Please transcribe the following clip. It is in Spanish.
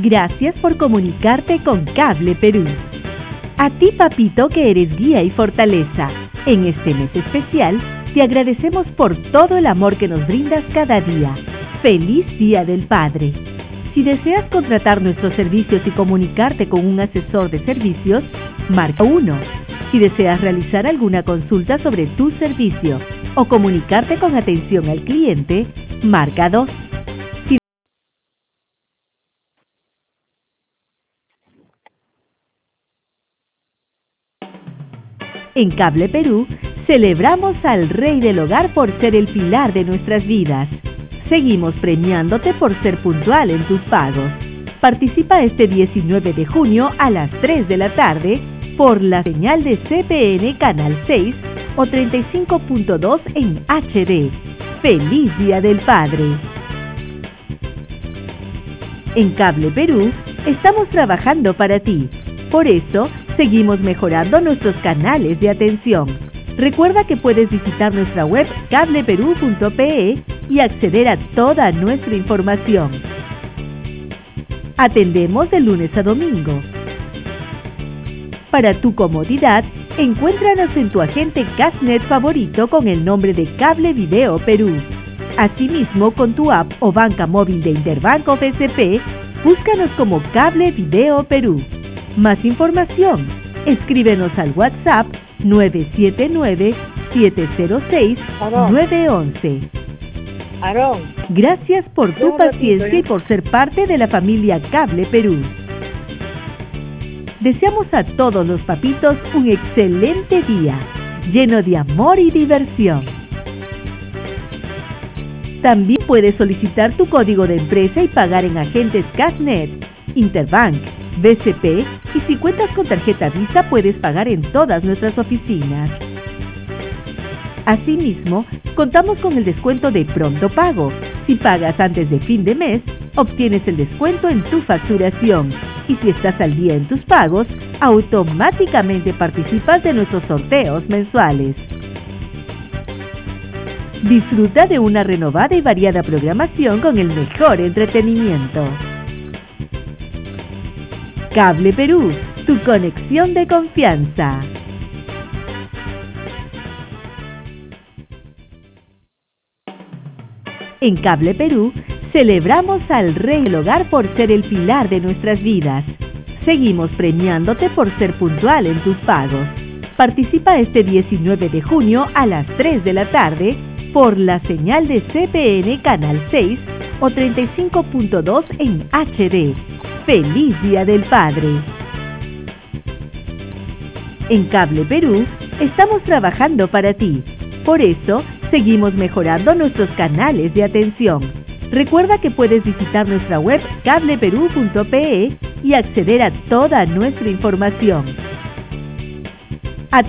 Gracias por comunicarte con Cable Perú. A ti, papito, que eres guía y fortaleza, en este mes especial, te agradecemos por todo el amor que nos brindas cada día. ¡Feliz Día del Padre! Si deseas contratar nuestros servicios y comunicarte con un asesor de servicios, marca 1. Si deseas realizar alguna consulta sobre tu servicio o comunicarte con atención al cliente, marca 2. En Cable Perú, celebramos al Rey del Hogar por ser el pilar de nuestras vidas. Seguimos premiándote por ser puntual en tus pagos. Participa este 19 de junio a las 3 de la tarde por la señal de CPN Canal 6 o 35.2 en HD. ¡Feliz Día del Padre! En Cable Perú, estamos trabajando para ti. Por eso, seguimos mejorando nuestros canales de atención. Recuerda que puedes visitar nuestra web cableperú.pe y acceder a toda nuestra información. Atendemos de lunes a domingo. Para tu comodidad, encuéntranos en tu agente Cashnet favorito con el nombre de Cable Video Perú. Asimismo, con tu app o banca móvil de Interbank o BCP, búscanos como Cable Video Perú. Más información, escríbenos al WhatsApp 979-706-911. Gracias por tu paciencia y por ser parte de la familia Cable Perú. Deseamos a todos los papitos un excelente día, lleno de amor y diversión. También puedes solicitar tu código de empresa y pagar en agentes Cashnet, Interbank, BCP, y si cuentas con tarjeta Visa puedes pagar en todas nuestras oficinas. Asimismo, contamos con el descuento de Pronto Pago. Si pagas antes de fin de mes, obtienes el descuento en tu facturación. Y si estás al día en tus pagos, automáticamente participas de nuestros sorteos mensuales. Disfruta de una renovada y variada programación con el mejor entretenimiento. Cable Perú, tu conexión de confianza. En Cable Perú, celebramos al Rey del Hogar por ser el pilar de nuestras vidas. Seguimos premiándote por ser puntual en tus pagos. Participa este 19 de junio a las 3 de la tarde por la señal de CPN Canal 6 o 35.2 en HD. ¡Feliz Día del Padre! En Cable Perú, estamos trabajando para ti. Por eso, seguimos mejorando nuestros canales de atención. Recuerda que puedes visitar nuestra web cableperú.pe y acceder a toda nuestra información.